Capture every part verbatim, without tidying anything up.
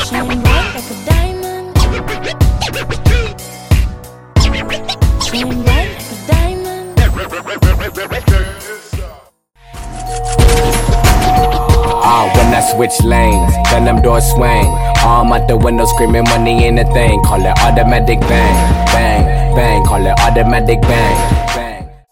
Shine bright like a diamond. Shine bright like a diamond. Ah, when I switch lanes, then them doors swing. Arm out the window screaming money ain't a thing. Call it automatic bang, bang, bang. Call it automatic bang, bang.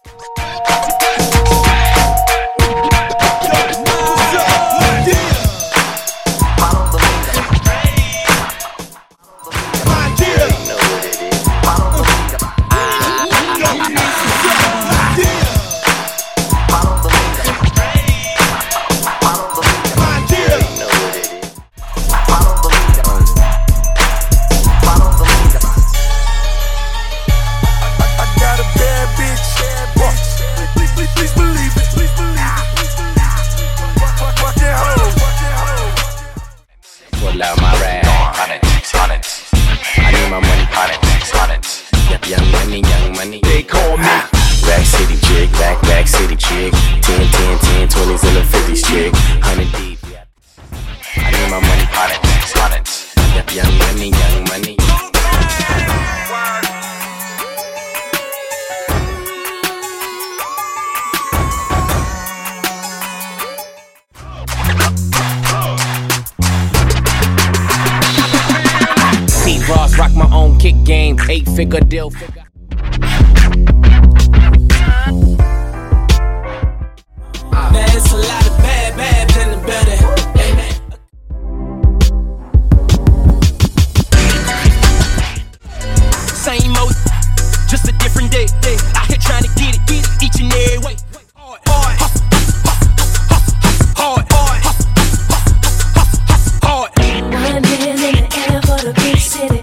Love my rag, hundreds, hundreds. I need my money, hundreds, hundreds. Young money, young money. They call me Rack City chick, rack, rack city chick. Ten, ten, ten, twenties and the fifties chick. Hundred deep. I need my money, hundreds, hundreds. Young money, young money. Ross, rock my own kick game, eight figure deal. Man, it's a lot of bad, bad in the building. Amen. Same old, just a different day. day. Out here trying to get it, get it each and every way. Hard, hard, hustle, hustle, hustle, hustle, hard, hard, hustle, hustle, hard. One hand in the air for the big city.